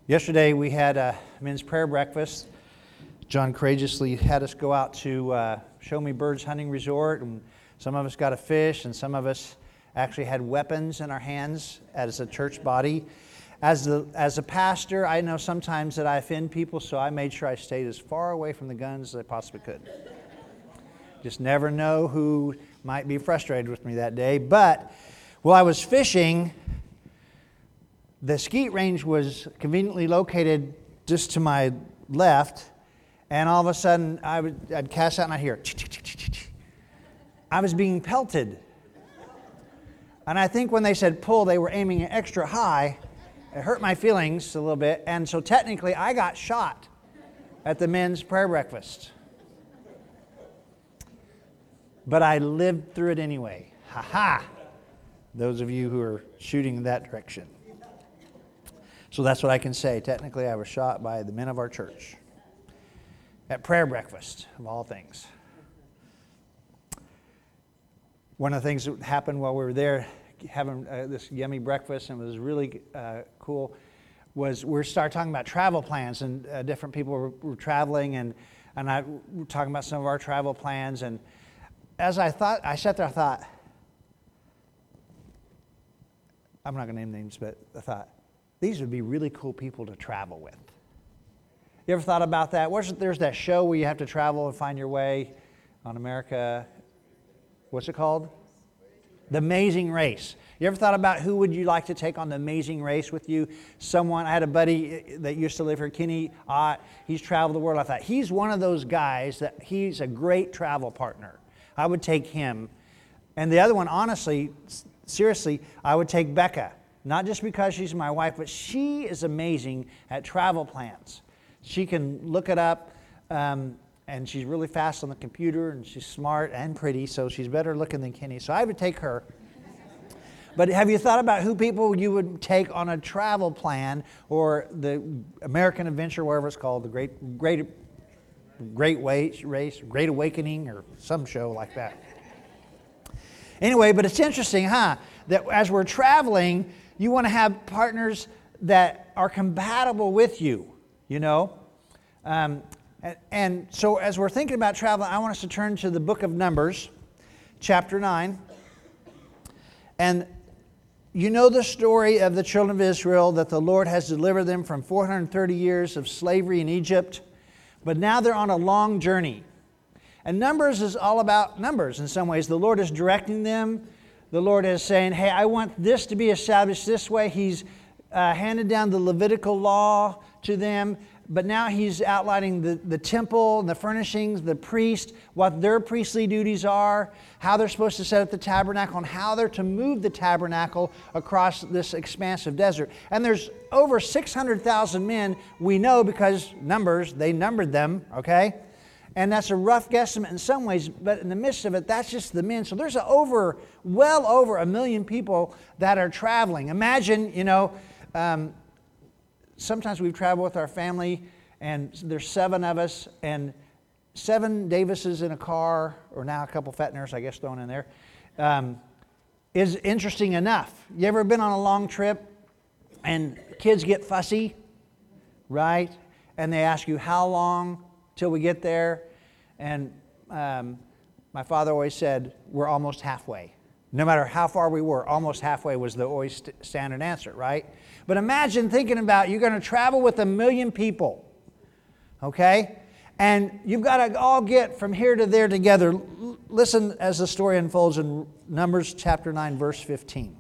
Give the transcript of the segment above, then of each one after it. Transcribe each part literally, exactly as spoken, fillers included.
Yesterday we had a men's prayer breakfast. John courageously had us go out to uh, Show Me Birds Hunting Resort, and some of us got a fish, and some of us actually had weapons in our hands as a church body. As a, as a pastor, I know sometimes that I offend people, so I made sure I stayed as far away from the guns as I possibly could. Just never know who might be frustrated with me that day. But while I was fishing, the skeet range was conveniently located just to my left, and all of a sudden I would, I'd cast out and I'd hear, I was being pelted. And I think when they said pull, they were aiming extra high. It hurt my feelings a little bit, and so technically I got shot at the men's prayer breakfast. But I lived through it anyway. Ha ha! Those of you who are shooting in that direction. So that's what I can say. Technically, I was shot by the men of our church at prayer breakfast, of all things. One of the things that happened while we were there having uh, this yummy breakfast, and it was really uh, cool, was we started talking about travel plans, and uh, different people were, were traveling, and, and I were talking about some of our travel plans. And as I thought, I sat there, I thought, I'm not going to name names, but I thought, these would be really cool people to travel with. You ever thought about that? Where's, there's that show where you have to travel and find your way on America. What's it called? The Amazing Race. You ever thought about who would you like to take on the Amazing Race with you? Someone, I had a buddy that used to live here, Kenny Ott. He's traveled the world. I thought, he's one of those guys that he's a great travel partner. I would take him. And the other one, honestly, seriously, I would take Becca. Not just because she's my wife, but she is amazing at travel plans. She can look it up, um, and she's really fast on the computer, and she's smart and pretty, so she's better looking than Kenny. So I would take her. But have you thought about who people you would take on a travel plan, or the American Adventure, whatever it's called, the Great Great Great Race, Great Awakening, or some show like that? Anyway, but it's interesting, huh? That as we're traveling, you want to have partners that are compatible with you, you know? Um, and, and so as we're thinking about traveling, I want us to turn to the book of Numbers, chapter nine. And you know the story of the children of Israel, that the Lord has delivered them from four hundred thirty years of slavery in Egypt. But now they're on a long journey. And Numbers is all about numbers in some ways. The Lord is directing them. The Lord is saying, hey, I want this to be established this way. He's uh, handed down the Levitical law to them, but now He's outlining the, the temple and the furnishings, the priest, what their priestly duties are, how they're supposed to set up the tabernacle, and how they're to move the tabernacle across this expansive desert. And there's over six hundred thousand men, we know, because Numbers, they numbered them, okay? And that's a rough guesstimate in some ways, but in the midst of it, that's just the men. So there's a over, well over a million people that are traveling. Imagine, you know, um, sometimes we've traveled with our family, and there's seven of us, and seven Davises in a car, or now a couple Fetners, I guess, thrown in there, um, is interesting enough. You ever been on a long trip, and kids get fussy, right? And they ask you, how long till we get there? And um, my father always said, we're almost halfway. No matter how far we were, almost halfway was the always st- standard answer, right? But imagine thinking about, you're going to travel with a million people, okay? And you've got to all get from here to there together. L- listen as the story unfolds in Numbers chapter nine, verse fifteen.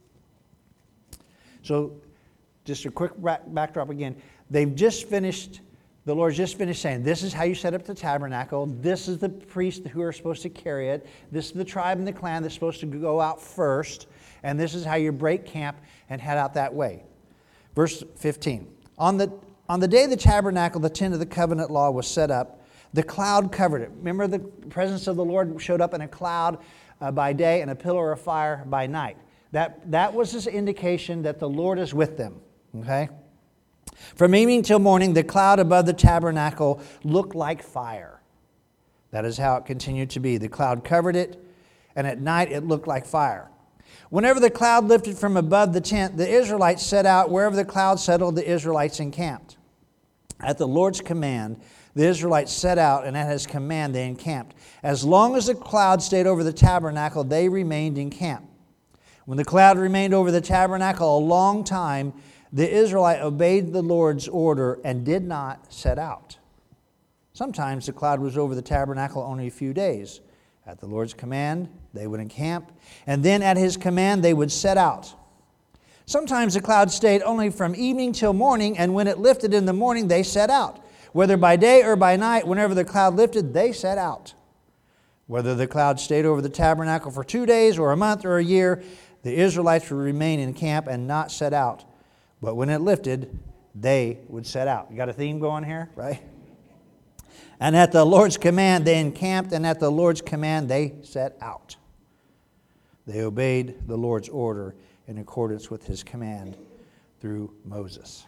So just a quick backdrop again. They've just finished The Lord's just finished saying, this is how you set up the tabernacle. This is the priests who are supposed to carry it. This is the tribe and the clan that's supposed to go out first. And this is how you break camp and head out that way. Verse fifteen. On the, on the day the tabernacle, the tent of the covenant law, was set up, the cloud covered it. Remember, the presence of the Lord showed up in a cloud uh, by day and a pillar of fire by night. That, that was this indication that the Lord is with them. Okay? From evening till morning, the cloud above the tabernacle looked like fire. That is how it continued to be. The cloud covered it, and at night it looked like fire. Whenever the cloud lifted from above the tent, the Israelites set out. Wherever the cloud settled, the Israelites encamped. At the Lord's command, the Israelites set out, and at his command they encamped. As long as the cloud stayed over the tabernacle, they remained in camp. When the cloud remained over the tabernacle a long time, the Israelite obeyed the Lord's order and did not set out. Sometimes the cloud was over the tabernacle only a few days. At the Lord's command, they would encamp, and then at his command they would set out. Sometimes the cloud stayed only from evening till morning, and when it lifted in the morning, they set out. Whether by day or by night, whenever the cloud lifted, they set out. Whether the cloud stayed over the tabernacle for two days or a month or a year, the Israelites would remain in camp and not set out. But when it lifted, they would set out. You got a theme going here, right? And at the Lord's command, they encamped, and at the Lord's command, they set out. They obeyed the Lord's order in accordance with his command through Moses.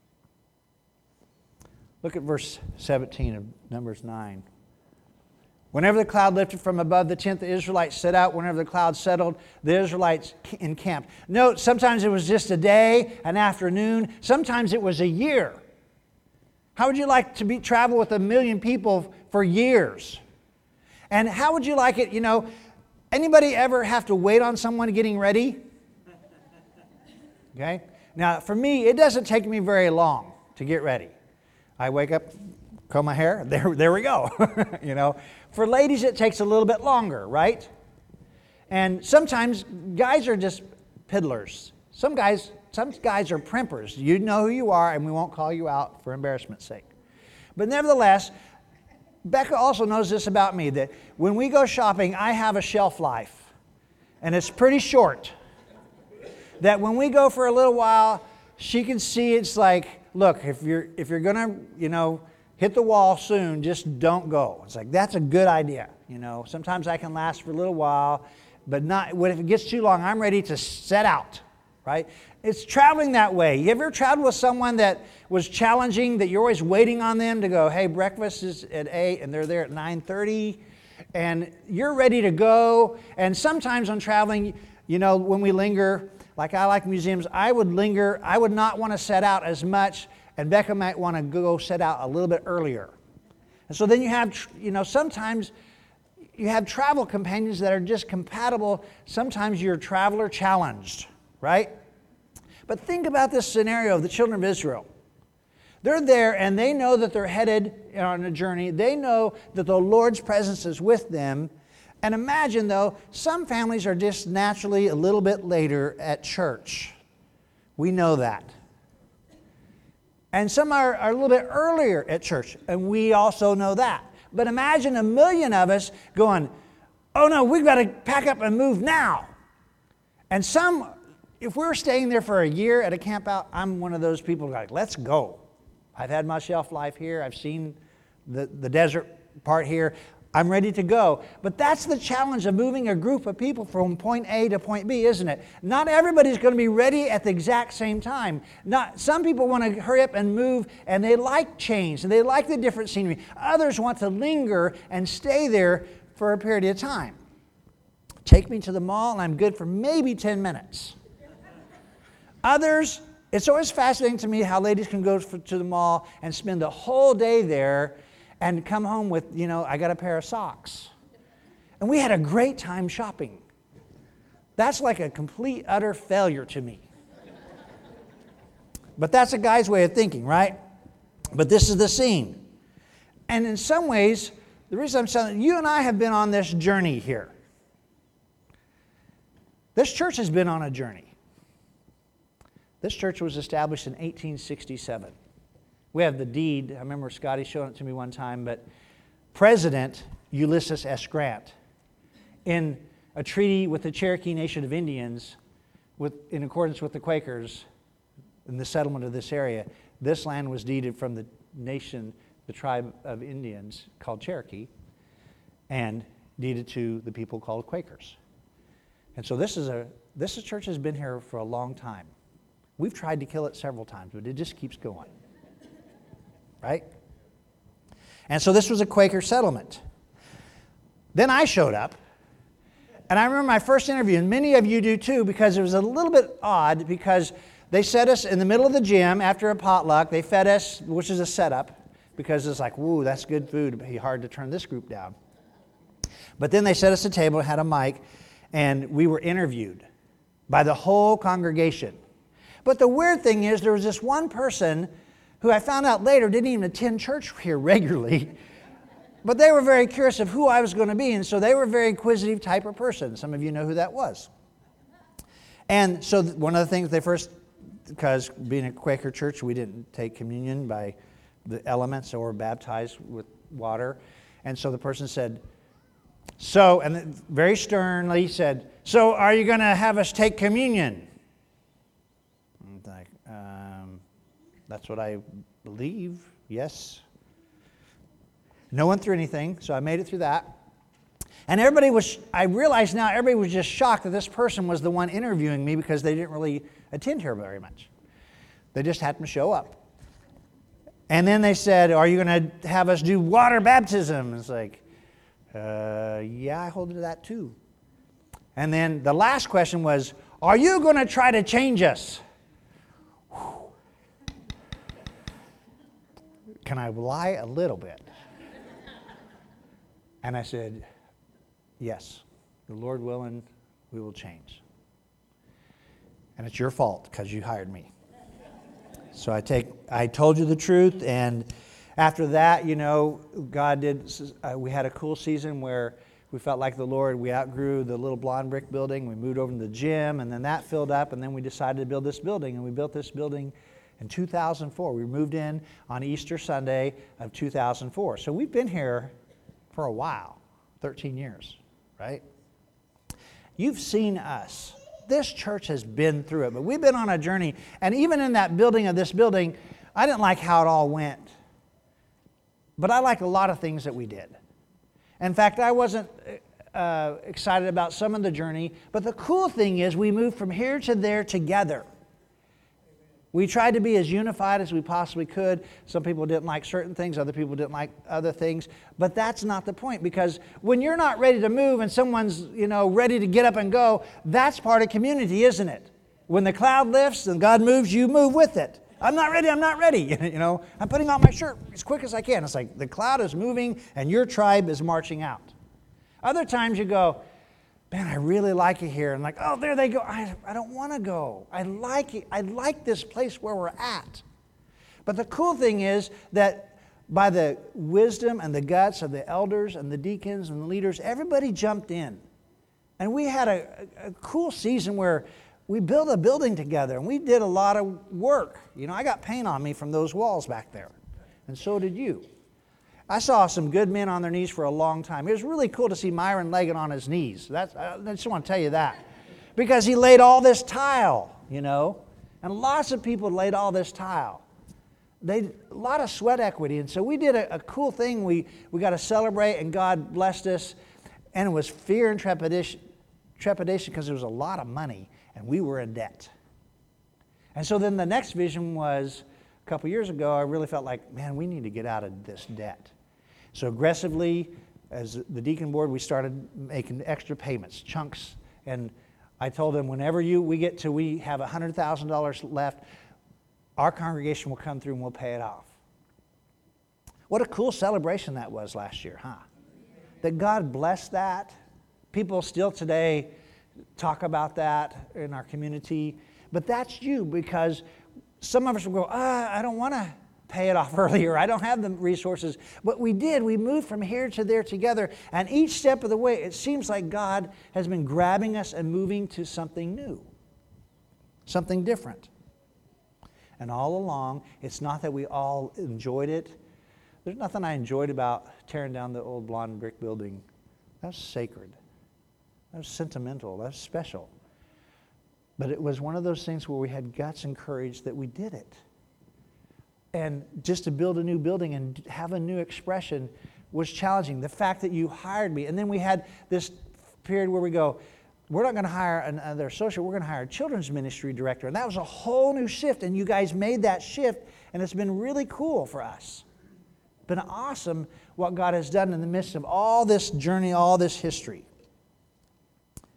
Look at verse seventeen of Numbers nine. Whenever the cloud lifted from above the tent, the Israelites set out. Whenever the cloud settled, the Israelites encamped. Note, sometimes it was just a day, an afternoon. Sometimes it was a year. How would you like to be travel with a million people for years? And how would you like it, you know, anybody ever have to wait on someone getting ready? Okay? Now, for me, it doesn't take me very long to get ready. I wake up, comb my hair, there, there we go. You know, for ladies, it takes a little bit longer, right? And sometimes guys are just piddlers. Some guys, some guys are primpers. You know who you are, and we won't call you out for embarrassment's sake. But nevertheless, Becca also knows this about me, that when we go shopping, I have a shelf life, and it's pretty short. That when we go for a little while, she can see it's like, look, if you're if you're gonna, you know, hit the wall soon, just don't go. It's like, that's a good idea. You know, sometimes I can last for a little while, but not, what if it gets too long, I'm ready to set out, right? It's traveling that way. You ever traveled with someone that was challenging, that you're always waiting on them to go, hey, breakfast is at eight, and they're there at nine thirty, and you're ready to go. And sometimes on traveling, you know, when we linger, like I like museums, I would linger, I would not want to set out as much, and Becca might want to go set out a little bit earlier. And so then you have, you know, sometimes you have travel companions that are just compatible. Sometimes you're traveler challenged, right? But think about this scenario of the children of Israel. They're there and they know that they're headed on a journey. They know that the Lord's presence is with them. And imagine, though, some families are just naturally a little bit later at church. We know that. And some are, are a little bit earlier at church, and we also know that. But imagine a million of us going, oh no, we've got to pack up and move now. And some, if we're staying there for a year at a camp out, I'm one of those people who are like, let's go. I've had my shelf life here. I've seen the, the desert part here. I'm ready to go. But that's the challenge of moving a group of people from point A to point B, isn't it? Not everybody's going to be ready at the exact same time. Not, some people want to hurry up and move, and they like change, and they like the different scenery. Others want to linger and stay there for a period of time. Take me to the mall, and I'm good for maybe ten minutes. Others, it's always fascinating to me how ladies can go for, to the mall and spend the whole day there and come home with, you know, I got a pair of socks. And we had a great time shopping. That's like a complete, utter failure to me. But that's a guy's way of thinking, right? But this is the scene. And in some ways, the reason I'm saying, you and I have been on this journey here. This church has been on a journey. This church was established in eighteen sixty-seven. We have the deed. I remember Scotty showing it to me one time, but President Ulysses S. Grant, in a treaty with the Cherokee Nation of Indians, with, in accordance with the Quakers, in the settlement of this area, this land was deeded from the nation, the tribe of Indians called Cherokee, and deeded to the people called Quakers. And so this is a this church has been here for a long time. We've tried to kill it several times, but it just keeps going. Right? And so this was a Quaker settlement. Then I showed up, And I remember my first interview, and many of you do too, because it was a little bit odd, because they set us in the middle of the gym after a potluck. They fed us, which is a setup, because it's like, woo, that's good food. It'd be hard to turn this group down. But then they set us a table, had a mic, and we were interviewed by the whole congregation. But the weird thing is, there was this one person who I found out later didn't even attend church here regularly. But they were very curious of who I was going to be, and so they were a very inquisitive type of person. Some of you know who that was. And so one of the things they first, because being a Quaker church, we didn't take communion by the elements or baptized with water. And so the person said, so, and very sternly said, so are you going to have us take communion? I'm like, um, that's what I believe, yes. No one threw anything, so I made it through that. And everybody was, I realize now, everybody was just shocked that this person was the one interviewing me, because they didn't really attend here very much. They just happened to show up. And then they said, are you going to have us do water baptism? It's like, uh, yeah, I hold to that too. And then the last question was, are you going to try to change us? Whew. Can I lie a little bit? And I said, yes, the Lord willing, we will change. And it's your fault, because you hired me. So I take, I told you the truth, and after that, you know, God did, uh, we had a cool season where we felt like the Lord, we outgrew the little blonde brick building, we moved over to the gym, and then that filled up, and then we decided to build this building, and we built this building in two thousand four. We moved in on Easter Sunday of two thousand four. So we've been here for a while, thirteen years, right? You've seen us. This church has been through it, but we've been on a journey. And even in that building of this building, I didn't like how it all went. But I like a lot of things that we did. In fact, I wasn't uh, excited about some of the journey, but the cool thing is we moved from here to there together. We tried to be as unified as we possibly could. Some people didn't like certain things, other people didn't like other things. But that's not the point, because when you're not ready to move and someone's, you know, ready to get up and go, that's part of community, isn't it? When the cloud lifts and God moves, you move with it. I'm not ready, I'm not ready. You know, I'm putting on my shirt as quick as I can. It's like the cloud is moving and your tribe is marching out. Other times you go, man, I really like it here. And like, oh, there they go. I, I don't want to go. I like it. I like this place where we're at. But the cool thing is that by the wisdom and the guts of the elders and the deacons and the leaders, everybody jumped in. And we had a, a, a cool season where we built a building together, and we did a lot of work. You know, I got paint on me from those walls back there. And so did you. I saw some good men on their knees for a long time. It was really cool to see Myron Leggett on his knees. That's, I just want to tell you that. Because he laid all this tile, you know. And lots of people laid all this tile. They, a lot of sweat equity. And so we did a, a cool thing. We, we got to celebrate, and God blessed us. And it was fear and trepidation, trepidation because there was a lot of money, and we were in debt. And so then the next vision was, a couple years ago, I really felt like, man, we need to get out of this debt. So aggressively, as the deacon board, we started making extra payments, chunks. And I told them, whenever you we get to, we have one hundred thousand dollars left, our congregation will come through and we'll pay it off. What a cool celebration that was last year, huh? That God blessed that. People still today talk about that in our community. But that's you, because some of us will go, ah, I don't want to pay it off earlier. I don't have the resources. But we did. We moved from here to there together. And each step of the way, it seems like God has been grabbing us and moving to something new, something different. And all along, it's not that we all enjoyed it. There's nothing I enjoyed about tearing down the old blonde brick building. That was sacred. That was sentimental. That was special. But it was one of those things where we had guts and courage that we did it. And just to build a new building and have a new expression was challenging. The fact that you hired me. And then we had this period where we go, we're not going to hire another associate, we're going to hire a children's ministry director. And that was a whole new shift. And you guys made that shift. And it's been really cool for us. It's been awesome what God has done in the midst of all this journey, all this history.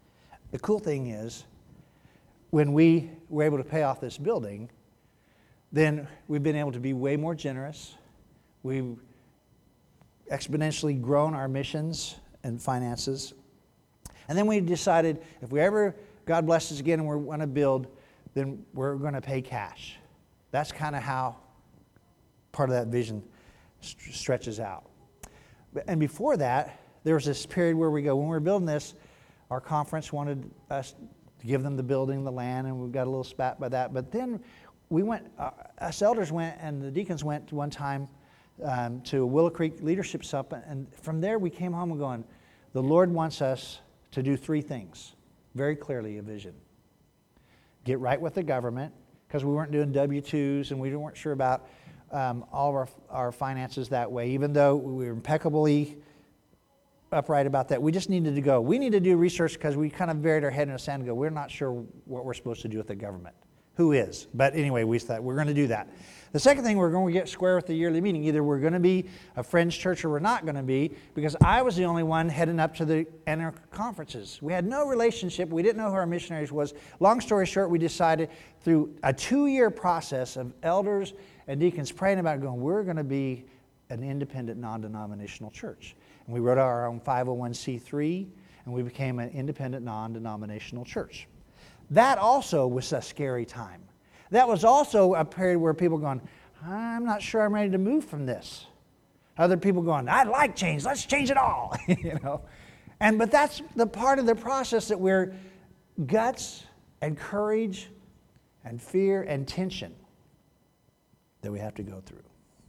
The cool thing is, when we were able to pay off this building, then we've been able to be way more generous. We've exponentially grown our missions and finances. And then we decided if we ever, God bless us again and we want to build, then we're going to pay cash. That's kind of how part of that vision st- stretches out. And before that, there was this period where we go, when we were building this, our conference wanted us to give them the building, the land, and we got a little spat by that. But then we went, uh, us elders went, and the deacons went one time um, to Willow Creek Leadership Summit, and from there we came home and going, the Lord wants us to do three things, very clearly a vision. Get right with the government, because we weren't doing W two's and we weren't sure about um, all of our, our finances that way, even though we were impeccably upright about that. We just needed to go. We need to do research because we kind of buried our head in the sand and go, we're not sure what we're supposed to do with the government. Who is? But anyway, we thought we're going to do that. The second thing, we're going to get square with the yearly meeting. Either we're going to be a Friends church or we're not going to be, because I was the only one heading up to the inner conferences. We had no relationship. We didn't know who our missionaries was. Long story short, we decided through a two-year process of elders and deacons praying about it, going, we're going to be an independent, non-denominational church. And we wrote our own five oh one c three, and we became an independent, non-denominational church. That also was a scary time. That was also a period where people going, I'm not sure I'm ready to move from this. Other people going, I like change, let's change it all. you know, and but that's the part of the process that we're guts and courage and fear and tension that we have to go through.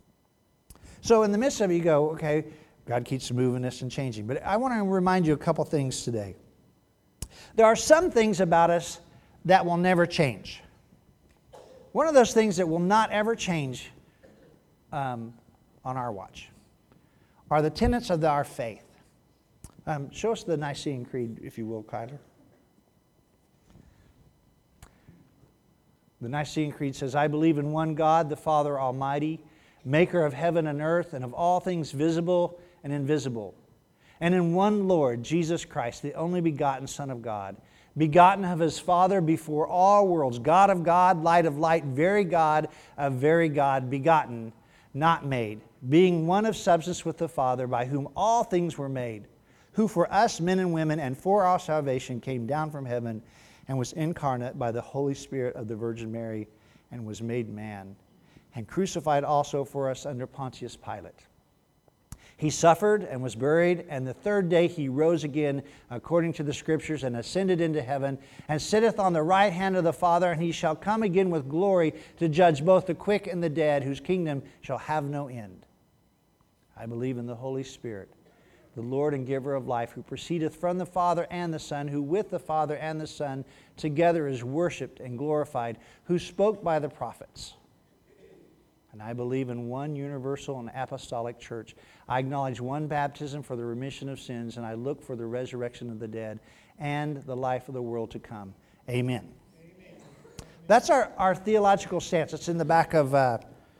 So in the midst of it, you go, okay, God keeps moving us and changing. But I want to remind you a couple things today. There are some things about us that will never change. One of those things that will not ever change um, on our watch are the tenets of the, our faith. Um, show us the Nicene Creed, if you will, Kyler. The Nicene Creed says, I believe in one God, the Father Almighty, maker of heaven and earth and of all things visible and invisible, and in one Lord, Jesus Christ, the only begotten Son of God, begotten of His Father before all worlds, God of God, light of light, very God of very God, begotten, not made, being one of substance with the Father, by whom all things were made, who for us men and women and for our salvation came down from heaven and was incarnate by the Holy Spirit of the Virgin Mary and was made man, and crucified also for us under Pontius Pilate. He suffered and was buried, and the third day He rose again according to the Scriptures and ascended into heaven and sitteth on the right hand of the Father, and He shall come again with glory to judge both the quick and the dead, whose kingdom shall have no end. I believe in the Holy Spirit, the Lord and giver of life, who proceedeth from the Father and the Son, who with the Father and the Son together is worshipped and glorified, who spoke by the prophets. And I believe in one universal and apostolic church. I acknowledge one baptism for the remission of sins, and I look for the resurrection of the dead and the life of the world to come. Amen. Amen. That's our, our theological stance. It's in the back of, uh,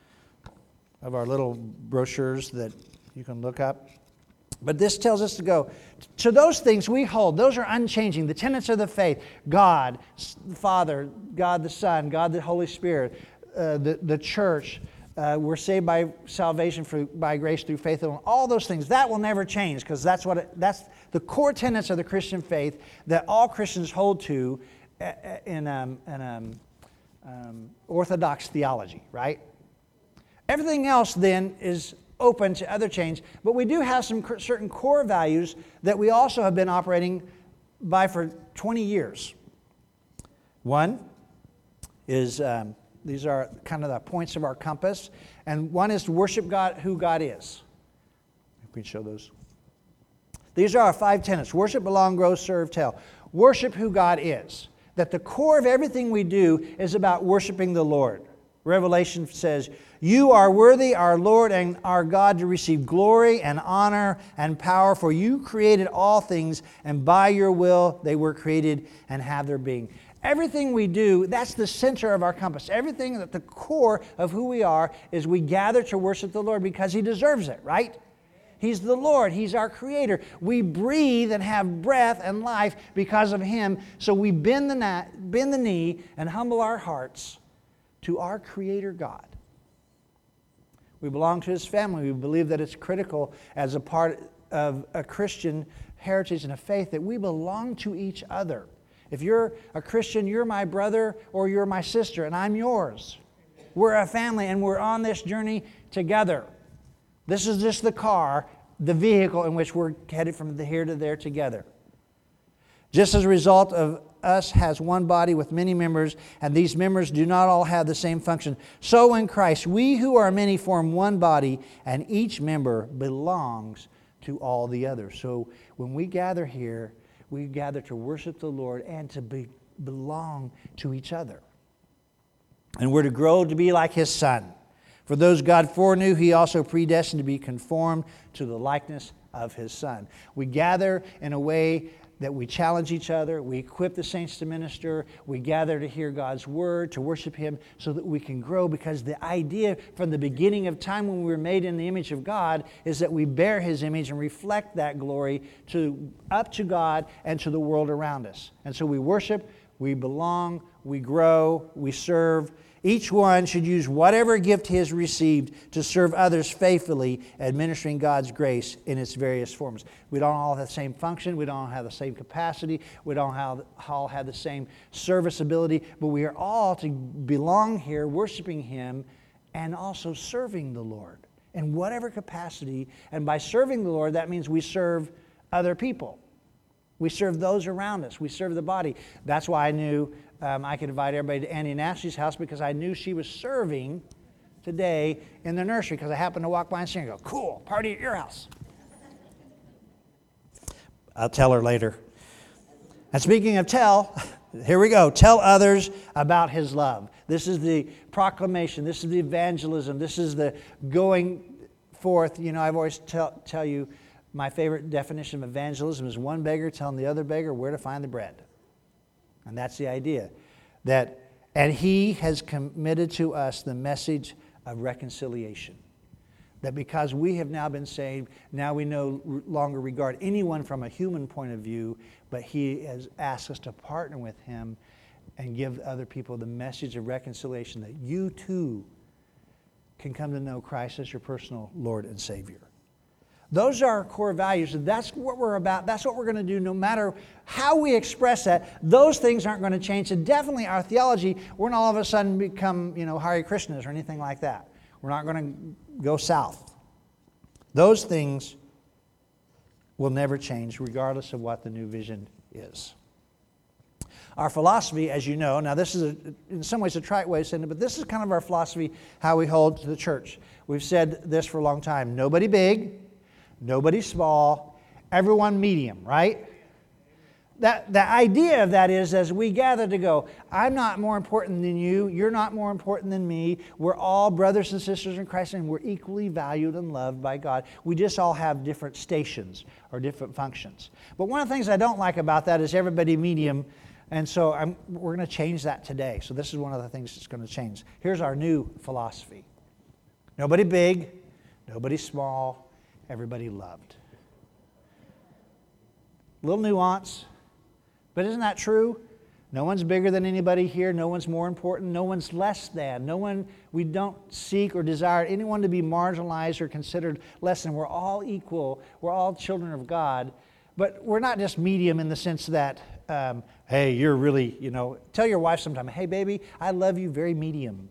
of our little brochures that you can look up. But this tells us to go. To those things we hold, those are unchanging. The tenets of the faith, God, the Father, God the Son, God the Holy Spirit, uh, the, the church. Uh, we're saved by salvation for, by grace through faith alone. All those things, that will never change, because that's what it, that's the core tenets of the Christian faith that all Christians hold to in, um, in um, um, Orthodox theology, right? Everything else then is open to other change, but we do have some certain core values that we also have been operating by for twenty years. One is... Um, These are kind of the points of our compass. And one is to worship God, who God is. If we can show those. These are our five tenets. Worship, belong, grow, serve, tell. Worship who God is. That the core of everything we do is about worshiping the Lord. Revelation says, you are worthy, our Lord and our God, to receive glory and honor and power, for you created all things, and by your will they were created and have their being. Everything we do, that's the center of our compass. Everything at the core of who we are is we gather to worship the Lord because He deserves it, right? He's the Lord. He's our Creator. We breathe and have breath and life because of Him. So we bend the, na- bend the knee and humble our hearts to our Creator God. We belong to His family. We believe that it's critical as a part of a Christian heritage and a faith that we belong to each other. If you're a Christian, you're my brother or you're my sister, and I'm yours. We're a family, and we're on this journey together. This is just the car, the vehicle in which we're headed from here to there together. Just as a result of us has one body with many members, and these members do not all have the same function, so in Christ we who are many form one body, and each member belongs to all the others. So when we gather here, we gather to worship the Lord and to be, belong to each other. And we're to grow to be like His Son. For those God foreknew, He also predestined to be conformed to the likeness of His Son. We gather in a way that we challenge each other. We equip the saints to minister. We gather to hear God's Word, to worship Him so that we can grow. Because the idea from the beginning of time when we were made in the image of God is that we bear His image and reflect that glory to up to God and to the world around us. And so we worship, we belong, we grow, we serve. Each one should use whatever gift he has received to serve others faithfully, administering God's grace in its various forms. We don't all have the same function. We don't all have the same capacity. We don't all have the same service ability. But we are all to belong here, worshiping Him, and also serving the Lord in whatever capacity. And by serving the Lord, that means we serve other people. We serve those around us. We serve the body. That's why I knew um, I could invite everybody to Annie and Ashley's house, because I knew she was serving today in the nursery, because I happened to walk by and see her and go, cool, party at your house. I'll tell her later. And speaking of tell, here we go. Tell others about His love. This is the proclamation. This is the evangelism. This is the going forth. You know, I've always tell, tell you, my favorite definition of evangelism is one beggar telling the other beggar where to find the bread. And that's the idea. That, and He has committed to us the message of reconciliation. That because we have now been saved, now we no longer regard anyone from a human point of view, but He has asked us to partner with Him and give other people the message of reconciliation, that you too can come to know Christ as your personal Lord and Savior. Those are our core values, and that's what we're about. That's what we're going to do no matter how we express that. Those things aren't going to change. And definitely our theology, we're not all of a sudden become, you know, Hare Krishnas or anything like that. We're not going to go south. Those things will never change regardless of what the new vision is. Our philosophy, as you know, now this is a, in some ways a trite way of saying it, but this is kind of our philosophy, how we hold to the church. We've said this for a long time. Nobody big. Nobody small, everyone medium, right? That the idea of that is, as we gather to go, I'm not more important than you, you're not more important than me, we're all brothers and sisters in Christ, and we're equally valued and loved by God. We just all have different stations or different functions. But one of the things I don't like about that is everybody medium, and so I'm, we're going to change that today. So this is one of the things that's going to change. Here's our new philosophy. Nobody big, nobody small, everybody loved. Little nuance, but isn't that true? No one's bigger than anybody here. No one's more important. No one's less than. No one, we don't seek or desire anyone to be marginalized or considered less than. We're all equal. We're all children of God. But we're not just medium in the sense that, um, hey, you're really, you know, tell your wife sometime, hey, baby, I love you very medium.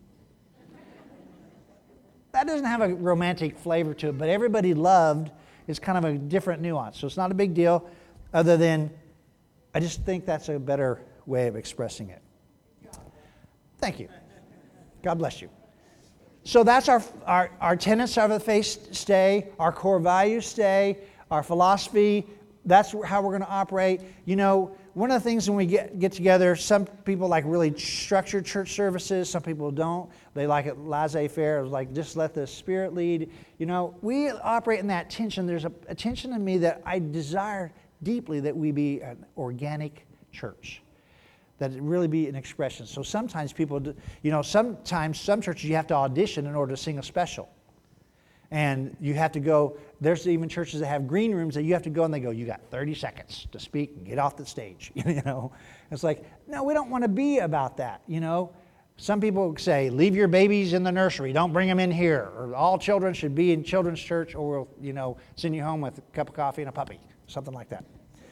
That doesn't have a romantic flavor to it, but everybody loved is kind of a different nuance. So it's not a big deal, other than I just think that's a better way of expressing it. Thank you. God bless you. So that's our, our, our tenets of the faith stay, our core values stay, our philosophy. That's how we're going to operate. You know, one of the things when we get, get together, some people like really structured church services. Some people don't. They like it laissez-faire. It's like just let the Spirit lead. You know, we operate in that tension. There's a, a tension in me that I desire deeply that we be an organic church, that it really be an expression. So sometimes people, do, you know, sometimes some churches you have to audition in order to sing a special. And you have to go, there's even churches that have green rooms that you have to go and they go, you got thirty seconds to speak and get off the stage. You know, it's like, no, we don't want to be about that, you know. Some people say, leave your babies in the nursery, don't bring them in here. Or all children should be in children's church, or we'll, you know, send you home with a cup of coffee and a puppy, something like that.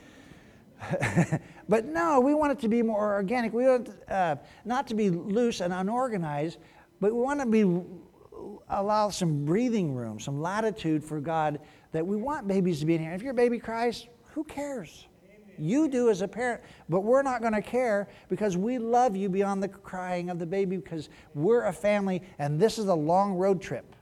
But no, we want it to be more organic. We want uh, not to be loose and unorganized, but we want to be allow some breathing room, some latitude for God, that we want babies to be in here. If your baby cries, who cares? You do as a parent, but we're not going to care because we love you beyond the crying of the baby, because we're a family and this is a long road trip.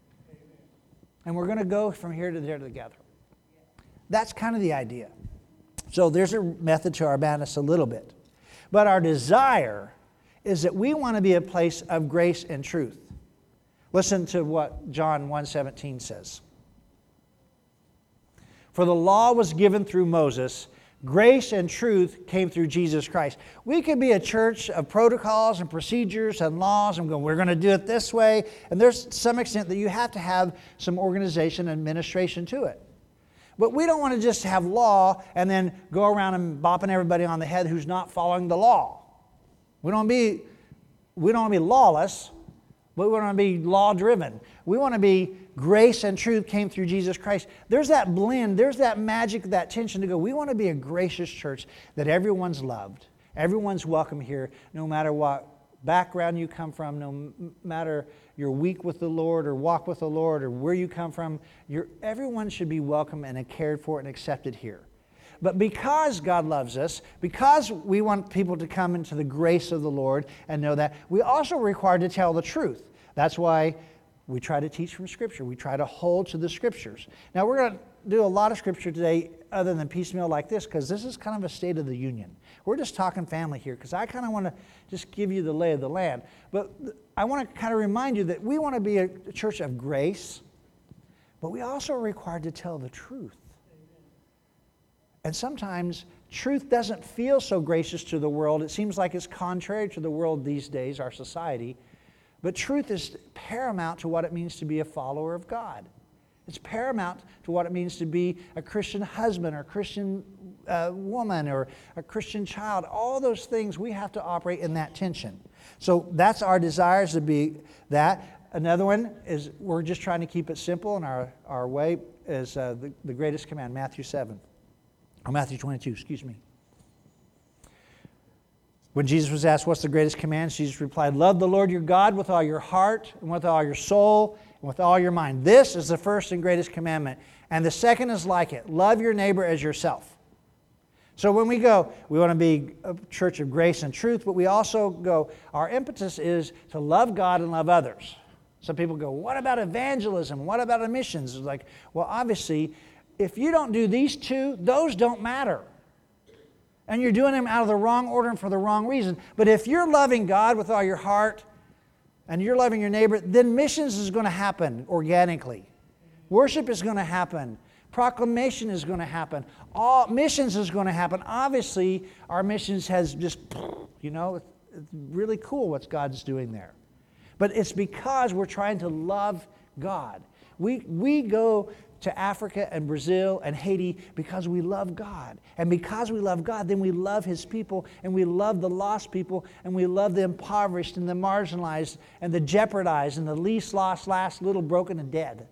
And we're going to go from here to there together. That's kind of the idea. So there's a method to our madness a little bit. But our desire is that we want to be a place of grace and truth. Listen to what John one seventeen says. For the law was given through Moses, grace and truth came through Jesus Christ. We could be a church of protocols and procedures and laws and go, we're going to do it this way. And there's some extent that you have to have some organization and administration to it. But we don't want to just have law and then go around and bopping everybody on the head who's not following the law. We don't be, we don't want to be lawless, but we want to be law-driven. We want to be grace and truth came through Jesus Christ. There's that blend, there's that magic, that tension to go, we want to be a gracious church that everyone's loved. Everyone's welcome here, no matter what background you come from, no matter your week with the Lord or walk with the Lord or where you come from. You're, everyone should be welcome and cared for and accepted here. But because God loves us, because we want people to come into the grace of the Lord and know that, we also are required to tell the truth. That's why we try to teach from Scripture. We try to hold to the Scriptures. Now, we're going to do a lot of Scripture today other than piecemeal like this, because this is kind of a state of the union. We're just talking family here, because I kind of want to just give you the lay of the land. But I want to kind of remind you that we want to be a church of grace, but we also are required to tell the truth. And sometimes truth doesn't feel so gracious to the world. It seems like it's contrary to the world these days, our society. But truth is paramount to what it means to be a follower of God. It's paramount to what it means to be a Christian husband or a Christian uh, woman or a Christian child. All those things, we have to operate in that tension. So that's our desires to be that. Another one is we're just trying to keep it simple, and our, our way is uh, the, the greatest command, Matthew seven. Or Matthew twenty-two, excuse me. When Jesus was asked, what's the greatest command? Jesus replied, love the Lord your God with all your heart and with all your soul and with all your mind. This is the first and greatest commandment. And the second is like it. Love your neighbor as yourself. So when we go, we want to be a church of grace and truth, but we also go, our impetus is to love God and love others. Some people go, what about evangelism? What about missions? It's like, well, obviously, if you don't do these two, those don't matter. And you're doing them out of the wrong order and for the wrong reason. But if you're loving God with all your heart and you're loving your neighbor, then missions is going to happen organically. Worship is going to happen. Proclamation is going to happen. All missions is going to happen. Obviously, our missions has just, you know, it's really cool what God's doing there. But it's because we're trying to love God. We, we go to Africa and Brazil and Haiti because we love God. And because we love God, then we love His people, and we love the lost people, and we love the impoverished and the marginalized and the jeopardized and the least lost, last, little, broken, and dead.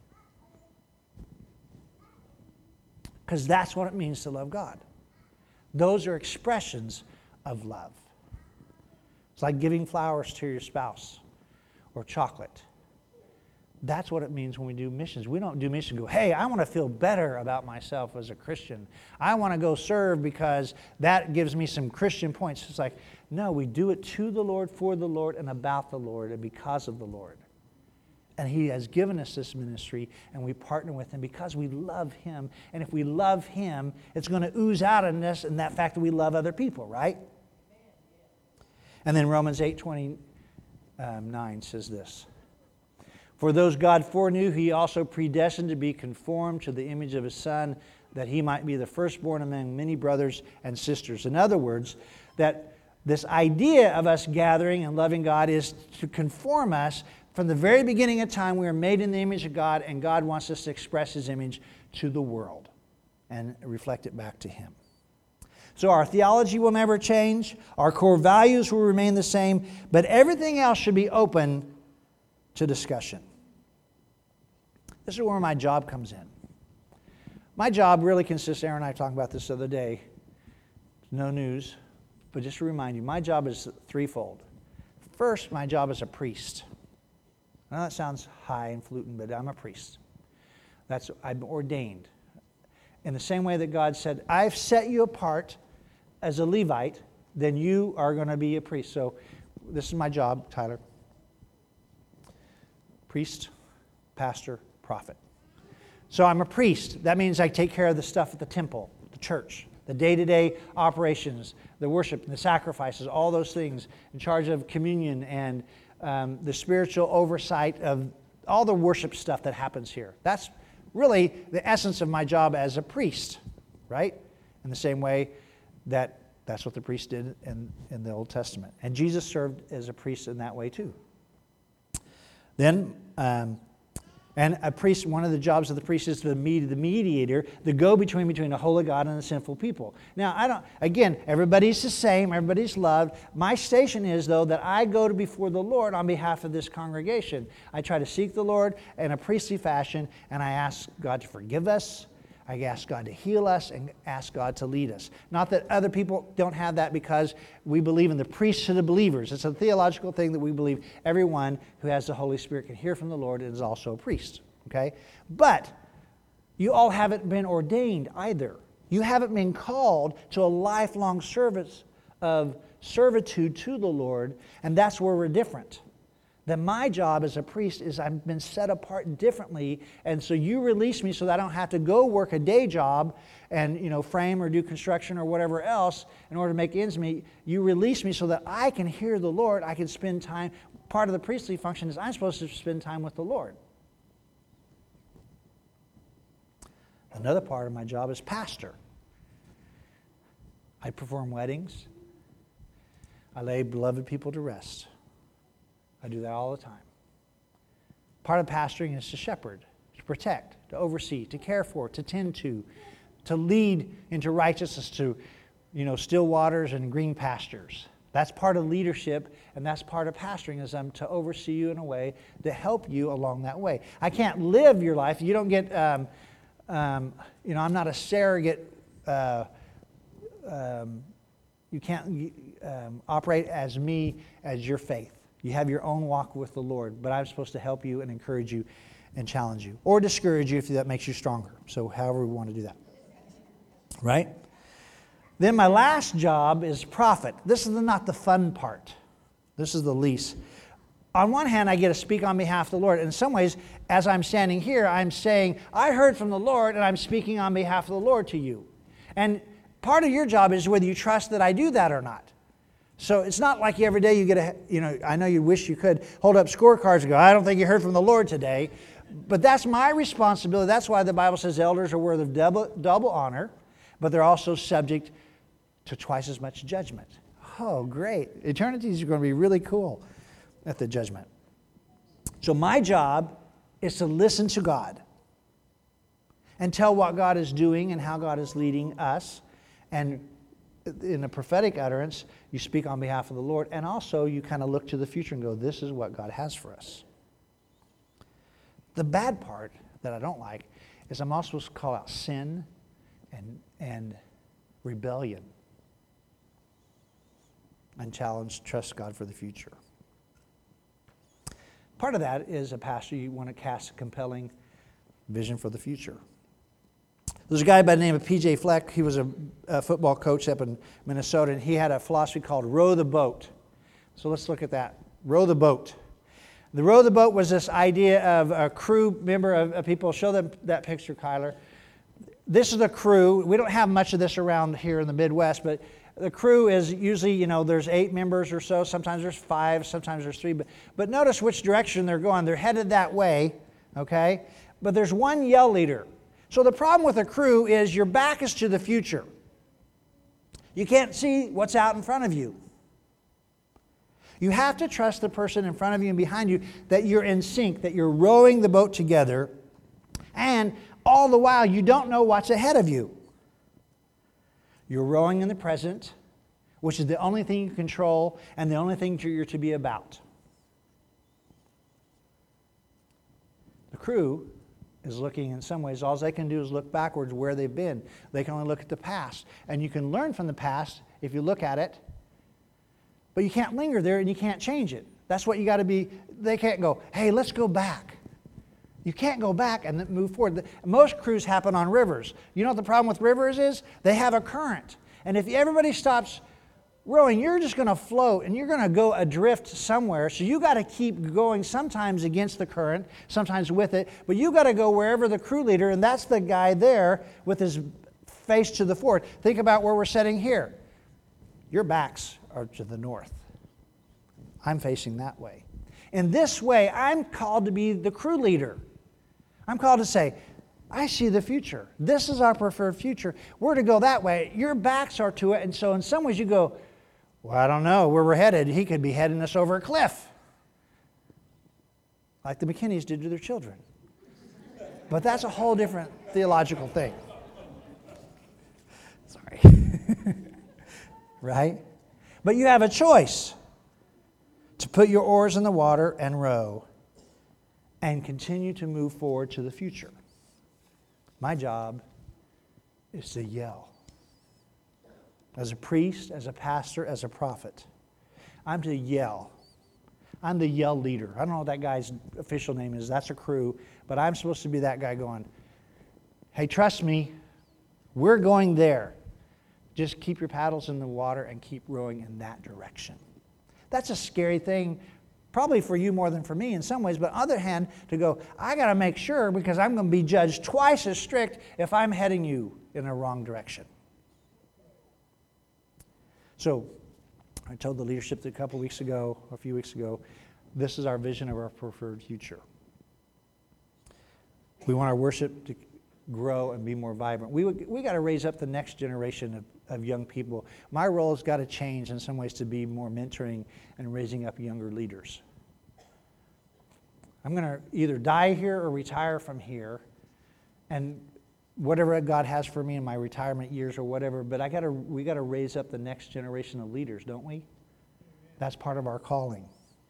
Because that's what it means to love God. Those are expressions of love. It's like giving flowers to your spouse or chocolate. That's what it means when we do missions. We don't do missions and go, hey, I want to feel better about myself as a Christian. I want to go serve because that gives me some Christian points. It's like, no, we do it to the Lord, for the Lord, and about the Lord, and because of the Lord. And He has given us this ministry, and we partner with Him because we love Him. And if we love Him, it's going to ooze out in us in that fact that we love other people, right? And then Romans eight twenty-nine says this. For those God foreknew, He also predestined to be conformed to the image of His Son, that He might be the firstborn among many brothers and sisters. In other words, that this idea of us gathering and loving God is to conform us From the very beginning of time, we are made in the image of God, and God wants us to express His image to the world and reflect it back to Him. So our theology will never change. Our core values will remain the same, but everything else should be open to discussion. This is where my job comes in. My job really consists, Aaron and I talked about this the other day, no news, but just to remind you, my job is threefold. First, my job is a priest. I know that sounds high and fluting, but I'm a priest. That's I'm ordained. In the same way that God said, I've set you apart as a Levite, then you are going to be a priest. So this is my job, Tyler. Priest, pastor, prophet. So I'm a priest. That means I take care of the stuff at the temple, the church, the day-to-day operations, the worship, the sacrifices, all those things, in charge of communion and um, the spiritual oversight of all the worship stuff that happens here. That's really the essence of my job as a priest, right? In the same way that that's what the priest did in, in the Old Testament. And Jesus served as a priest in that way too. Then, um, and a priest, one of the jobs of the priest is the mediator, the go-between between a holy God and a sinful people. Now, I don't, again, everybody's the same, everybody's loved. My station is, though, that I go to before the Lord on behalf of this congregation. I try to seek the Lord in a priestly fashion, and I ask God to forgive us. I ask God to heal us and ask God to lead us. Not that other people don't have that, because we believe in the priesthood of believers. It's a theological thing that we believe everyone who has the Holy Spirit can hear from the Lord and is also a priest. Okay? But you all haven't been ordained either. You haven't been called to a lifelong service of servitude to the Lord, and that's where we're different. Then my job as a priest is I've been set apart differently, and so you release me so that I don't have to go work a day job and, you know, frame or do construction or whatever else in order to make ends meet. You release me so that I can hear the Lord. I can spend time. Part of the priestly function is I'm supposed to spend time with the Lord. Another part of my job is pastor. I perform weddings. I lay beloved people to rest. I do that all the time. Part of pastoring is to shepherd, to protect, to oversee, to care for, to tend to, to lead into righteousness, to, you know, still waters and green pastures. That's part of leadership, and that's part of pastoring, is I'm to oversee you in a way to help you along that way. I can't live your life. You don't get, um, um, you know, I'm not a surrogate. Uh, um, you can't um, operate as me as your faith. You have your own walk with the Lord, but I'm supposed to help you and encourage you and challenge you, or discourage you if that makes you stronger. So however we want to do that. Right? Then my last job is prophet. This is the, not the fun part. This is the least. On one hand, I get to speak on behalf of the Lord. In some ways, as I'm standing here, I'm saying, I heard from the Lord, and I'm speaking on behalf of the Lord to you. And part of your job is whether you trust that I do that or not. So it's not like every day you get a, you know, I know you wish you could hold up scorecards and go, I don't think you heard from the Lord today. But that's my responsibility. That's why the Bible says elders are worthy of double, double honor, but they're also subject to twice as much judgment. Oh, great. Eternity is going to be really cool at the judgment. So my job is to listen to God and tell what God is doing and how God is leading us. And in a prophetic utterance, you speak on behalf of the Lord, and also you kind of look to the future and go, this is what God has for us. The bad part that I don't like is I'm also supposed to call out sin and, and rebellion and challenge, trust God for the future. Part of that is a pastor, you want to cast a compelling vision for the future. There's a guy by the name of P J Fleck. He was a, a football coach up in Minnesota, and he had a philosophy called row the boat. So let's look at that. Row the boat. The row the boat was this idea of a crew member of, of people. Show them that picture, Kyler. This is the crew. We don't have much of this around here in the Midwest, but the crew is usually, you know, there's eight members or so. Sometimes there's five, sometimes there's three. But, but notice which direction they're going. They're headed that way, okay? But there's one yell leader. So the problem with a crew is your back is to the future. You can't see what's out in front of you. You have to trust the person in front of you and behind you that you're in sync, that you're rowing the boat together, and all the while you don't know what's ahead of you. You're rowing in the present, which is the only thing you control and the only thing you're to be about. The crew is looking, in some ways, all they can do is look backwards where they've been. They can only look at the past. And you can learn from the past if you look at it, but you can't linger there and you can't change it. That's what you got to be. They can't go, hey, let's go back. You can't go back and move forward. Most cruises happen on rivers. You know what the problem with rivers is? They have a current. And if everybody stops rowing, you're just going to float and you're going to go adrift somewhere. So you got to keep going, sometimes against the current, sometimes with it. But you got to go wherever the crew leader, and that's the guy there with his face to the forward. Think about where we're sitting here. Your backs are to the north. I'm facing that way. In this way, I'm called to be the crew leader. I'm called to say, I see the future. This is our preferred future. We're to go that way. Your backs are to it. And so in some ways you go, well, I don't know where we're headed. He could be heading us over a cliff, like the McKinneys did to their children. But that's a whole different theological thing. Sorry. Right? But you have a choice to put your oars in the water and row and continue to move forward to the future. My job is to yell. As a priest, as a pastor, as a prophet, I'm to yell. I'm the yell leader. I don't know what that guy's official name is. That's a crew. But I'm supposed to be that guy going, hey, trust me, we're going there. Just keep your paddles in the water and keep rowing in that direction. That's a scary thing, probably for you more than for me in some ways, but on the other hand, to go, I got to make sure because I'm going to be judged twice as strict if I'm heading you in a wrong direction. So I told the leadership a couple weeks ago, a few weeks ago, this is our vision of our preferred future. We want our worship to grow and be more vibrant. We we got to raise up the next generation of, of young people. My role has got to change in some ways to be more mentoring and raising up younger leaders. I'm going to either die here or retire from here, and whatever God has for me in my retirement years or whatever, but I got to we got to raise up the next generation of leaders, don't we? That's part of our calling.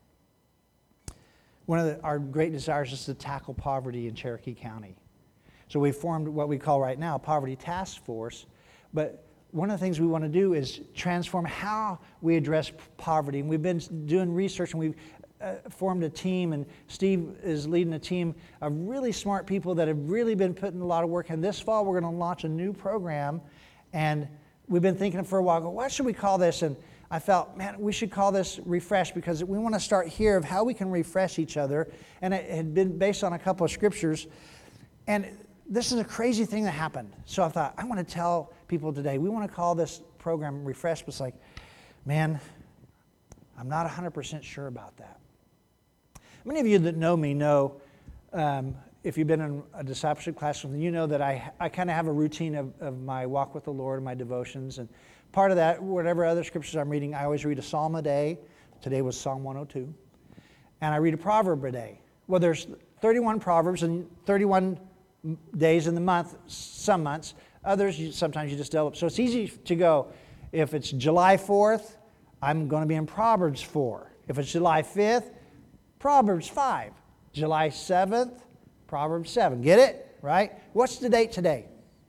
One of the, our great desires is to tackle poverty in Cherokee County. So we formed what we call right now a Poverty Task Force, but one of the things we want to do is transform how we address poverty. And we've been doing research, and we've uh, formed a team, and Steve is leading a team of really smart people that have really been putting a lot of work. And this fall, we're going to launch a new program, and we've been thinking for a while, go, what should we call this? And I felt, man, we should call this Refresh, because we want to start here of how we can refresh each other. And it had been based on a couple of scriptures. And this is a crazy thing that happened. So I thought, I want to tell people today, we want to call this program Refresh, but it's like, man, I'm not one hundred percent sure about that. Many of you that know me know, um, if you've been in a discipleship class with me, you know that I, I kind of have a routine of, of my walk with the Lord and my devotions. And part of that, whatever other scriptures I'm reading, I always read a psalm a day. Today was Psalm one oh two. And I read a proverb a day. Well, there's thirty-one proverbs and thirty-one days in the month, some months. Others, you, sometimes you just develop. So it's easy to go, if it's July fourth, I'm going to be in Proverbs four. If it's July fifth, Proverbs five. July seventh, Proverbs seven. Get it? Right? What's the date today?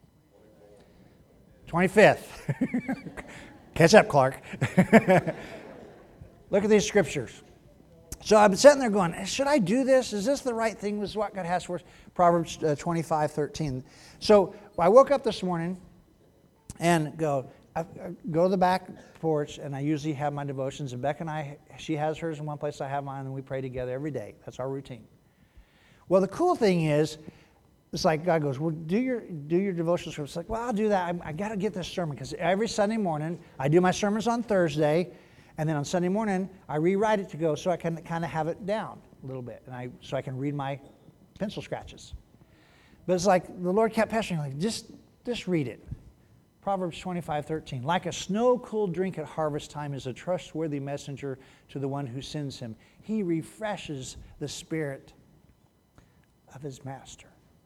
twenty-fifth. Catch up, Clark. Look at these scriptures. So I've been sitting there going, should I do this? Is this the right thing? This is what God has for us. Proverbs uh, twenty-five thirteen. So I woke up this morning and go, I, I go to the back porch, and I usually have my devotions. And Beck and I, she has hers in one place, I have mine, and we pray together every day. That's our routine. Well, the cool thing is, it's like God goes, well, do your do your devotions. It's like, well, I'll do that. I, I got to get this sermon, because every Sunday morning, I do my sermons on Thursday, and then on Sunday morning, I rewrite it to go so I can kind of have it down a little bit, and I so I can read my pencil scratches. But it's like the Lord kept pestering me, like, just, just read it. Proverbs twenty-five thirteen. Like a snow-cooled drink at harvest time is a trustworthy messenger to the one who sends him. He refreshes the spirit of his master.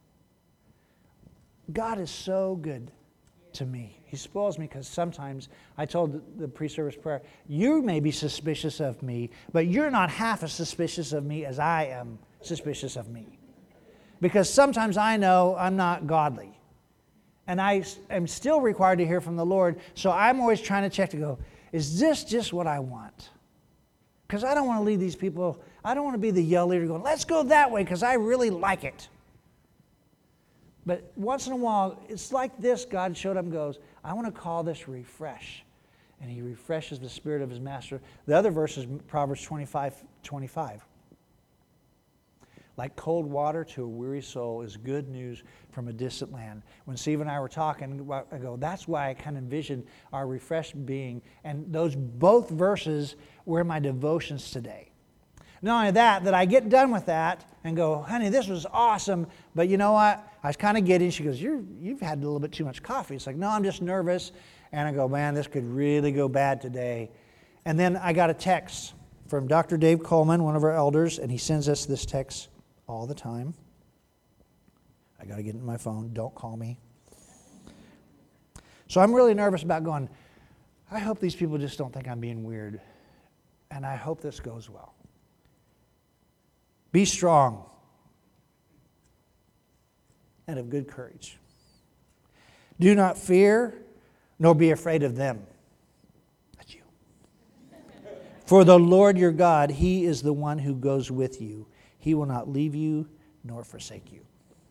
God is so good to me. He spoils me because sometimes I told the pre-service prayer, you may be suspicious of me, but you're not half as suspicious of me as I am suspicious of me. Because sometimes I know I'm not godly. And I am still required to hear from the Lord, so I'm always trying to check to go, is this just what I want? Because I don't want to lead these people, I don't want to be the yell leader going, let's go that way because I really like it. But once in a while, it's like this, God showed up and goes, I want to call this refresh. And he refreshes the spirit of his master. The other verse is Proverbs twenty-five twenty-five. Like cold water to a weary soul is good news from a distant land. When Steve and I were talking, I go, that's why I kind of envisioned our refreshed being. And those both verses were in my devotions today. Not only that, that I get done with that and go, honey, this was awesome, but you know what? I was kind of getting, she goes, You're, you've had a little bit too much coffee. It's like, no, I'm just nervous. And I go, man, this could really go bad today. And then I got a text from Doctor Dave Coleman, one of our elders, and he sends us this text all the time. I got to get in my phone. Don't call me. So I'm really nervous about going, I hope these people just don't think I'm being weird. And I hope this goes well. Be strong and of good courage. Do not fear, nor be afraid of them. That's you. For the Lord your God, He is the one who goes with you. He will not leave you nor forsake you.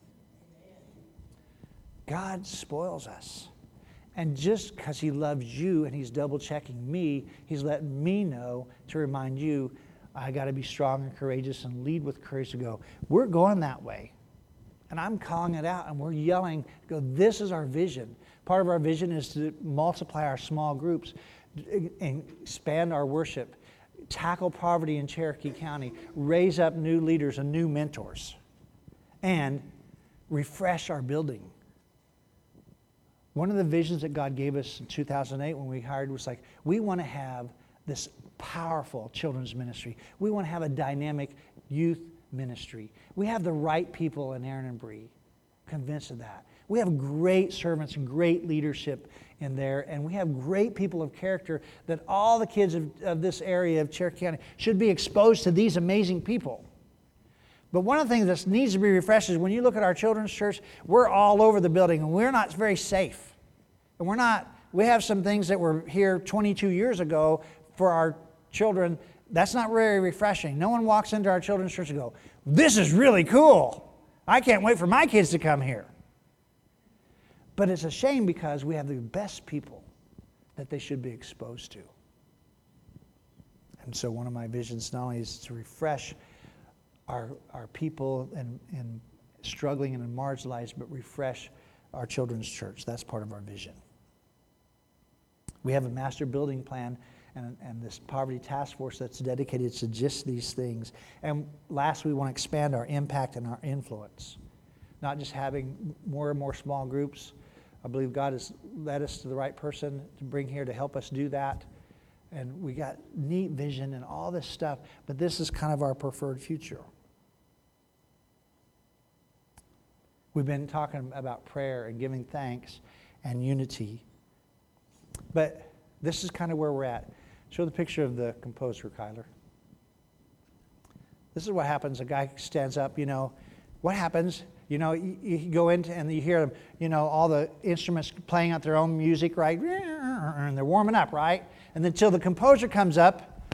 God spoils us. And just because He loves you and He's double checking me, He's letting me know to remind you, I got to be strong and courageous and lead with courage to go, we're going that way. And I'm calling it out and we're yelling, go, this is our vision. Part of our vision is to multiply our small groups and expand our worship, tackle poverty in Cherokee County, raise up new leaders and new mentors, and refresh our building. One of the visions that God gave us in two thousand eight when we hired was like, we want to have this powerful children's ministry. We want to have a dynamic youth ministry. We have the right people in Aaron and Bree, convinced of that. We have great servants and great leadership in there, and we have great people of character that all the kids of, of this area of Cherokee County should be exposed to these amazing people. But one of the things that needs to be refreshed is when you look at our children's church, we're all over the building, and we're not very safe. And we're not, we have some things that were here twenty-two years ago for our children. That's not very refreshing. No one walks into our children's church and go, this is really cool. I can't wait for my kids to come here. But it's a shame because we have the best people that they should be exposed to. And so one of my visions not only is to refresh our, our people and, and struggling and marginalized, but refresh our children's church. That's part of our vision. We have a master building plan and, and this poverty task force that's dedicated to just these things. And last, we want to expand our impact and our influence. Not just having more and more small groups. I believe God has led us to the right person to bring here to help us do that. And we got neat vision and all this stuff, but this is kind of our preferred future. We've been talking about prayer and giving thanks and unity. But this is kind of where we're at. Show the picture of the composer, Kyler. This is what happens. A guy stands up, you know. What happens? You know, you, you go into and you hear them, you know, all the instruments playing out their own music, right? And they're warming up, right? And then until the composer comes up,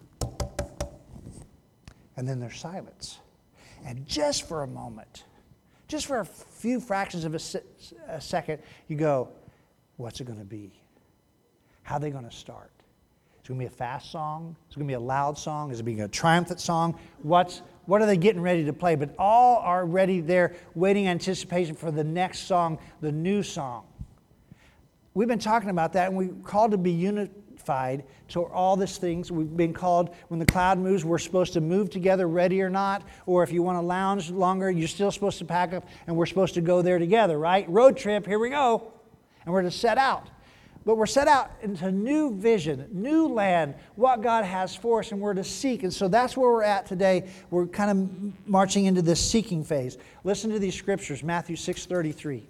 and then there's silence. And just for a moment, just for a few fractions of a, se- a second, you go, what's it going to be? How are they going to start? Is it going to be a fast song? Is it going to be a loud song? Is it being a triumphant song? What's What are they getting ready to play? But all are ready there, waiting in anticipation for the next song, the new song. We've been talking about that, and we're called to be unified to all these things. We've been called, when the cloud moves, we're supposed to move together, ready or not. Or if you want to lounge longer, you're still supposed to pack up, and we're supposed to go there together, right? Road trip, here we go. and we're to set out. But we're set out into new vision, new land, what God has for us, and we're to seek. And so that's where we're at today. We're kind of marching into this seeking phase. Listen to these scriptures, Matthew six thirty-three.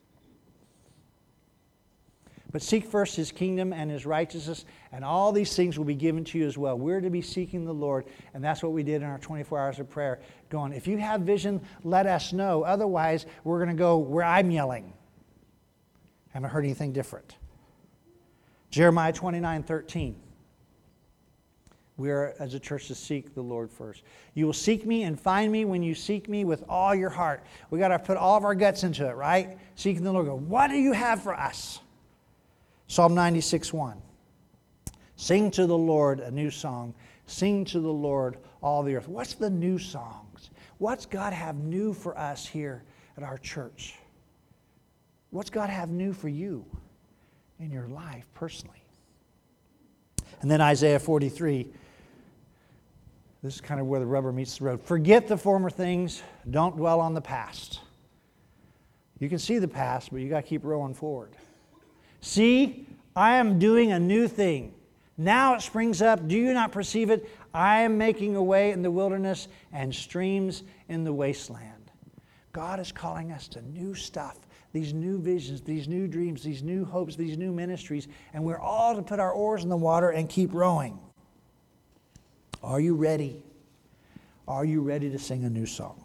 But seek first His kingdom and His righteousness, and all these things will be given to you as well. We're to be seeking the Lord, and that's what we did in our twenty-four hours of prayer. Going, if you have vision, let us know. Otherwise, we're going to go where I'm yelling. Haven't heard anything different. Jeremiah twenty-nine thirteen. We are, as a church, to seek the Lord first. You will seek me and find me when you seek me with all your heart. We got to put all of our guts into it, right? Seeking the Lord. Go, what do you have for us? Psalm ninety-six one. Sing to the Lord a new song. Sing to the Lord all the earth. What's the new songs? What's God have new for us here at our church? What's God have new for you in your life personally? And then Isaiah forty-three. This is kind of where the rubber meets the road. Forget the former things. Don't dwell on the past. You can see the past, but you got to keep rolling forward. See, I am doing a new thing. Now it springs up. Do you not perceive it? I am making a way in the wilderness and streams in the wasteland. God is calling us to new stuff, these new visions, these new dreams, these new hopes, these new ministries, and we're all to put our oars in the water and keep rowing. Are you ready? Are you ready to sing a new song?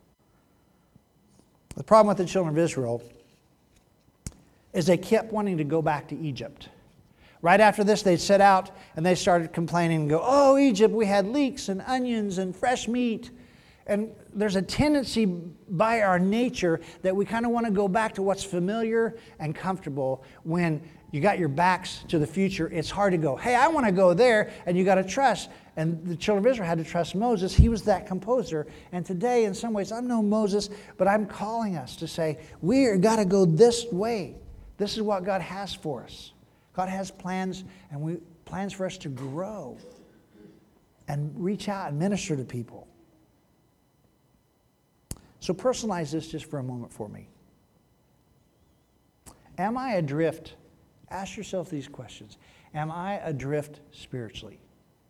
The problem with the children of Israel is they kept wanting to go back to Egypt. Right after this, they set out and they started complaining and go, oh, Egypt, we had leeks and onions and fresh meat. And there's a tendency by our nature that we kind of want to go back to what's familiar and comfortable. When you got your backs to the future, it's hard to go, hey, I want to go there, and you got to trust. And the children of Israel had to trust Moses. He was that composer. And today, in some ways, I'm no Moses, but I'm calling us to say, we got to go this way. This is what God has for us. God has plans, and we plans for us to grow and reach out and minister to people. So personalize this just for a moment for me. Am I adrift? Ask yourself these questions. Am I adrift spiritually?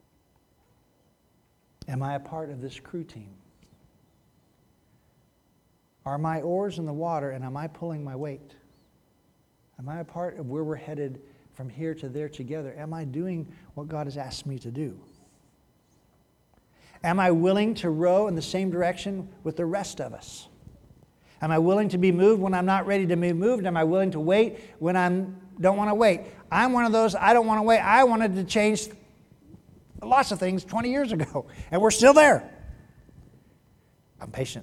Am I a part of this crew team? Are my oars in the water, and am I pulling my weight? Am I a part of where we're headed from here to there together? Am I doing what God has asked me to do? Am I willing to row in the same direction with the rest of us? Am I willing to be moved when I'm not ready to be moved? Am I willing to wait when I don't want to wait? I'm one of those, I don't want to wait. I wanted to change lots of things twenty years ago, and we're still there. I'm patient.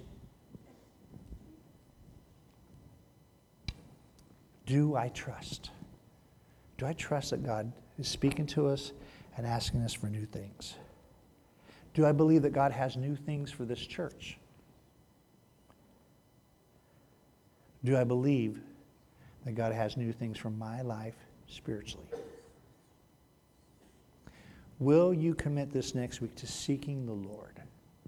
Do I trust? Do I trust that God is speaking to us and asking us for new things? Do I believe that God has new things for this church? Do I believe that God has new things for my life spiritually? Will you commit this next week to seeking the Lord?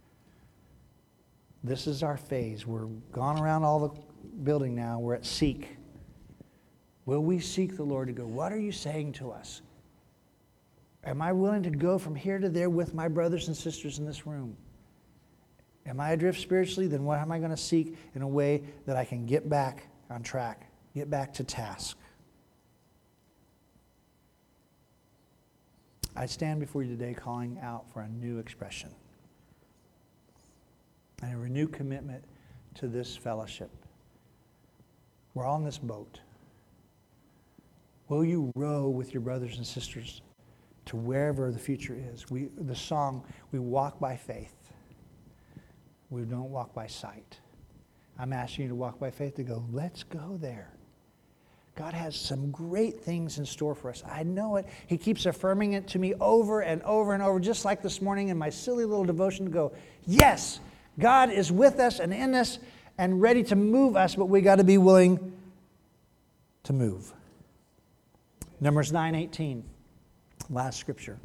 This is our phase. We're gone around all the building now. We're at seek. Will we seek the Lord to go, what are you saying to us? Am I willing to go from here to there with my brothers and sisters in this room? Am I adrift spiritually? Then what am I going to seek in a way that I can get back on track, get back to task? I stand before you today calling out for a new expression and a renewed commitment to this fellowship. We're all in this boat. Will you row with your brothers and sisters to wherever the future is? We, the song, we walk by faith. We don't walk by sight. I'm asking you to walk by faith, to go, let's go there. God has some great things in store for us. I know it. He keeps affirming it to me over and over and over, just like this morning in my silly little devotion, to go, yes, God is with us and in us and ready to move us, but we got to be willing to move. Numbers nine eighteen, last scripture.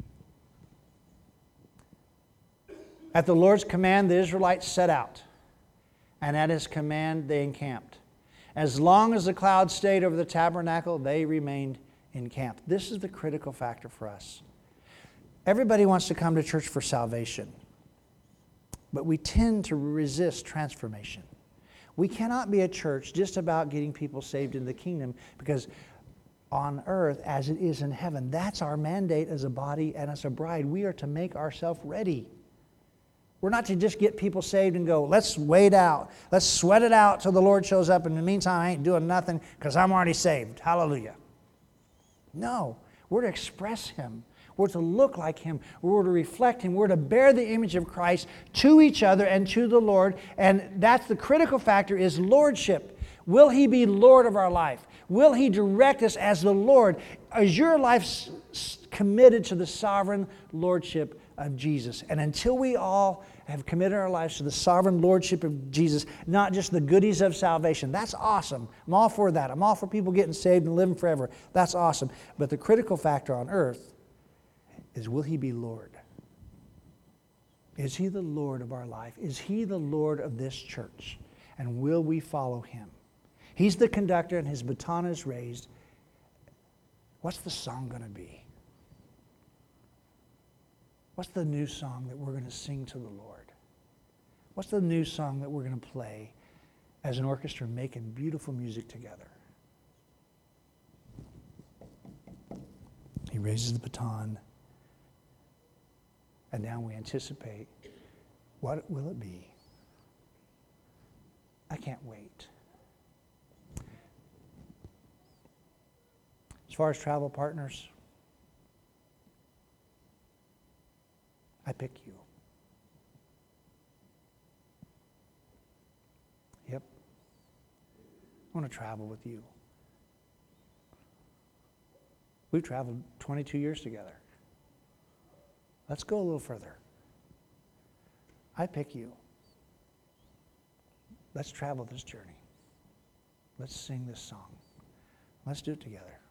At the Lord's command, the Israelites set out, and at his command they encamped. As long as the cloud stayed over the tabernacle, they remained encamped. This is the critical factor for us. Everybody wants to come to church for salvation, but we tend to resist transformation. We cannot be a church just about getting people saved in the kingdom, because on earth as it is in heaven, that's our mandate as a body and as a bride. We are to make ourselves ready. We're not to just get people saved and go, let's wait out. Let's sweat it out till the Lord shows up. In the meantime, I ain't doing nothing because I'm already saved. Hallelujah. No, we're to express Him. We're to look like Him. We're to reflect Him. We're to bear the image of Christ to each other and to the Lord. And that's the critical factor, is lordship. Will He be Lord of our life? Will He direct us as the Lord? Is your life s- committed to the sovereign lordship of Jesus? And until we all have committed our lives to the sovereign lordship of Jesus, not just the goodies of salvation, that's awesome. I'm all for that. I'm all for people getting saved and living forever. That's awesome. But the critical factor on earth is, will He be Lord? Is He the Lord of our life? Is He the Lord of this church? And will we follow Him? He's the conductor and His baton is raised. What's the song going to be? What's the new song that we're going to sing to the Lord? What's the new song that we're going to play as an orchestra making beautiful music together? He raises the baton, and now we anticipate, what will it be? I can't wait. As far as travel partners, I pick you. Yep. I want to travel with you. We've traveled twenty-two years together. Let's go a little further. I pick you. Let's travel this journey. Let's sing this song. Let's do it together.